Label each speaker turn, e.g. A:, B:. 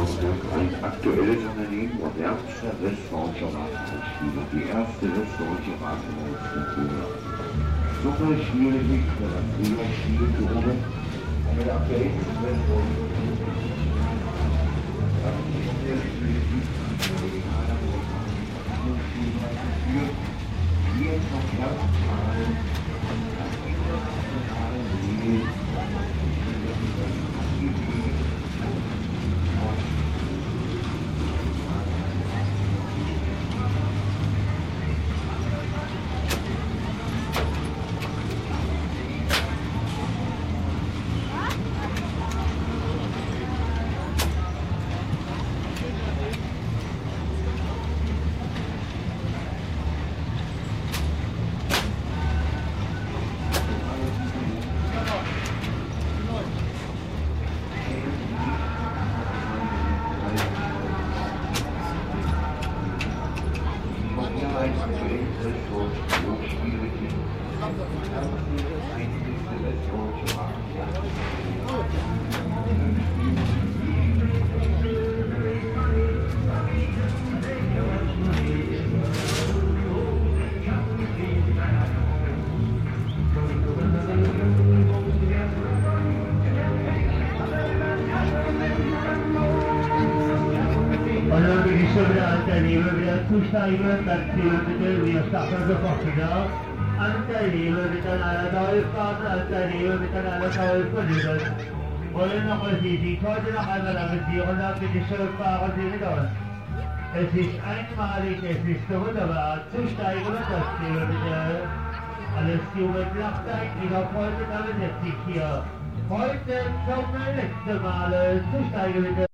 A: Ein aktuelles Unternehmen modernster Restaurantautomaten. Die erste Restaurantautomatenstruktur. Super schwierig, das früher schwierig wurde. Mit aktuellen
B: Zusteigen, dann zählen bitte, wir starten sofort wieder. Anteilnehmer miteinander Dolfahrt, Anteilnehmer miteinander Dolfahrt. Wollen noch mal Sie sich heute noch einmal lamentieren, dann bitte schön fahren Sie mit uns. Es ist einmalig, es ist so wunderbar. Zusteigen und das zählen bitte. Alles Jugend lacht eigentlich auf heute, damit setzt sich hier. Heute zum letzten Mal zusteigen bitte.